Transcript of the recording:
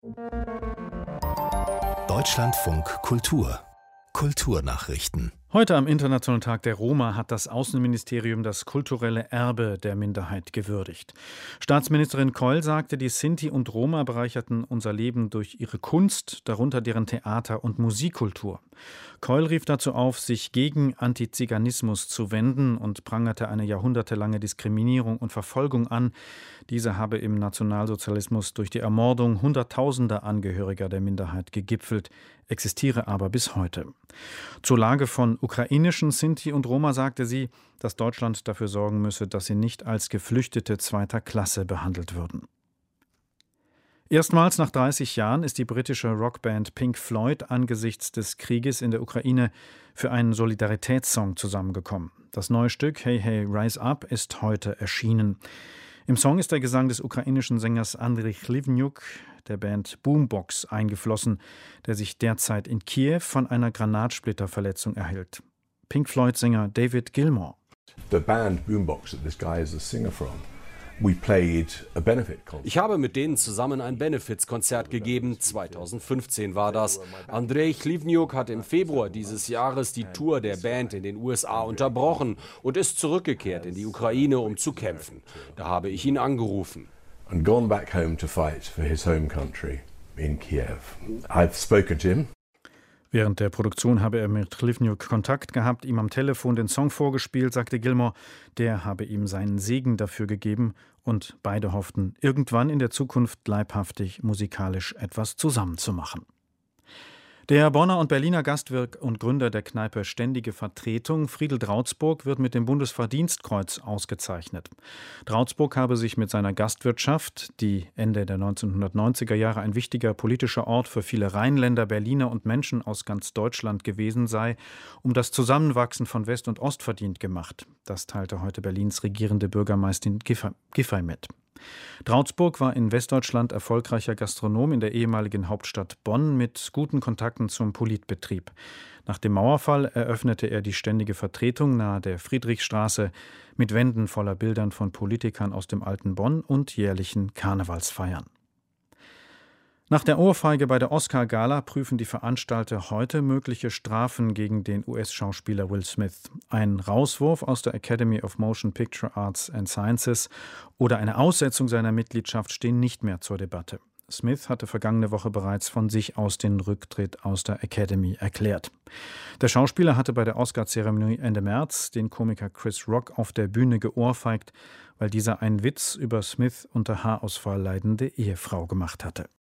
Deutschlandfunk Kultur Kulturnachrichten. Heute am Internationalen Tag der Roma hat das Außenministerium das kulturelle Erbe der Minderheit gewürdigt. Staatsministerin Keul sagte, die Sinti und Roma bereicherten unser Leben durch ihre Kunst, darunter deren Theater- und Musikkultur. Keul rief dazu auf, sich gegen Antiziganismus zu wenden und prangerte eine jahrhundertelange Diskriminierung und Verfolgung an. Diese habe im Nationalsozialismus durch die Ermordung Hunderttausender Angehöriger der Minderheit gegipfelt, existiere aber bis heute. Zur Lage von ukrainischen Sinti und Roma sagte sie, dass Deutschland dafür sorgen müsse, dass sie nicht als Geflüchtete zweiter Klasse behandelt würden. Erstmals nach 30 Jahren ist die britische Rockband Pink Floyd angesichts des Krieges in der Ukraine für einen Solidaritätssong zusammengekommen. Das neue Stück Hey Hey Rise Up ist heute erschienen. Im Song ist der Gesang des ukrainischen Sängers Andriy Chlivnyuk der Band Boombox eingeflossen, der sich derzeit in Kiew von einer Granatsplitterverletzung erhält. Pink Floyd-Sänger David Gilmour. The band Boombox that this guy is a singer from. We played a benefit concert. Ich habe mit denen zusammen ein Benefizkonzert gegeben. 2015 war das. Andriy Chlivnyuk hat im Februar dieses Jahres die Tour der Band in den USA unterbrochen und ist zurückgekehrt in die Ukraine, um zu kämpfen. Da habe ich ihn angerufen. And gone back home to fight for his home country in Kiev. I've spoken to him. Während der Produktion habe er mit Chlivnyuk Kontakt gehabt, ihm am Telefon den Song vorgespielt, sagte Gilmour. Der habe ihm seinen Segen dafür gegeben und beide hofften, irgendwann in der Zukunft leibhaftig musikalisch etwas zusammenzumachen. Der Bonner und Berliner Gastwirt und Gründer der Kneipe Ständige Vertretung, Friedel Drautsburg, wird mit dem Bundesverdienstkreuz ausgezeichnet. Drautsburg habe sich mit seiner Gastwirtschaft, die Ende der 1990er Jahre ein wichtiger politischer Ort für viele Rheinländer, Berliner und Menschen aus ganz Deutschland gewesen sei, um das Zusammenwachsen von West und Ost verdient gemacht. Das teilte heute Berlins regierende Bürgermeisterin Giffey mit. Drautsburg war in Westdeutschland erfolgreicher Gastronom in der ehemaligen Hauptstadt Bonn mit guten Kontakten zum Politbetrieb. Nach dem Mauerfall eröffnete er die Ständige Vertretung nahe der Friedrichstraße mit Wänden voller Bildern von Politikern aus dem alten Bonn und jährlichen Karnevalsfeiern. Nach der Ohrfeige bei der Oscar-Gala prüfen die Veranstalter heute mögliche Strafen gegen den US-Schauspieler Will Smith. Ein Rauswurf aus der Academy of Motion Picture Arts and Sciences oder eine Aussetzung seiner Mitgliedschaft stehen nicht mehr zur Debatte. Smith hatte vergangene Woche bereits von sich aus den Rücktritt aus der Academy erklärt. Der Schauspieler hatte bei der Oscar-Zeremonie Ende März den Komiker Chris Rock auf der Bühne geohrfeigt, weil dieser einen Witz über Smith unter Haarausfall leidende Ehefrau gemacht hatte.